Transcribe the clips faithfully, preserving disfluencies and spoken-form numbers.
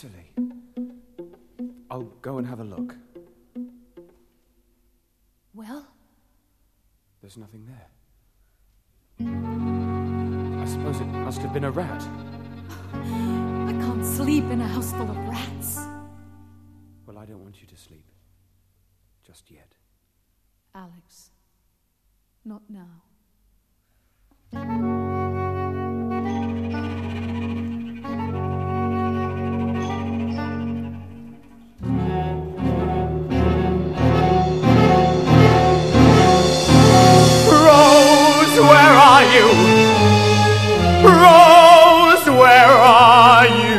silly. I'll go and have a look. Well? There's nothing there. I suppose it must have been a rat. I can't sleep in a house full of rats. Well, I don't want you to sleep. Just yet. Alex, not now. Rose, where are you? Rose, where are you?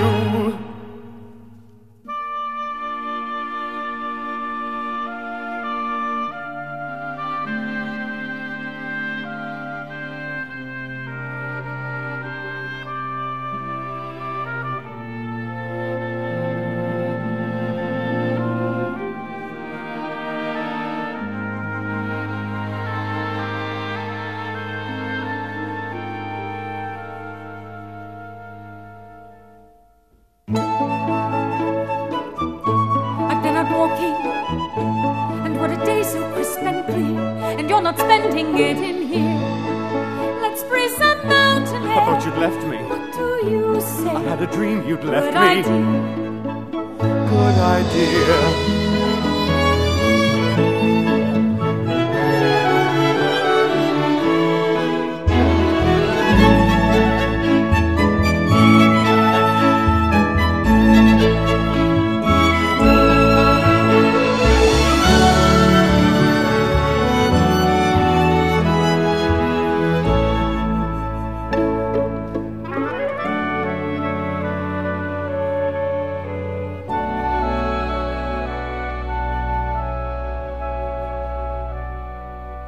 I've been out walking, and what a day so crisp and clear, and you're not spending it in here. Let's breeze some mountain air. I thought you'd left me. What do you say? I had a dream you'd left Good me. idea. Good idea.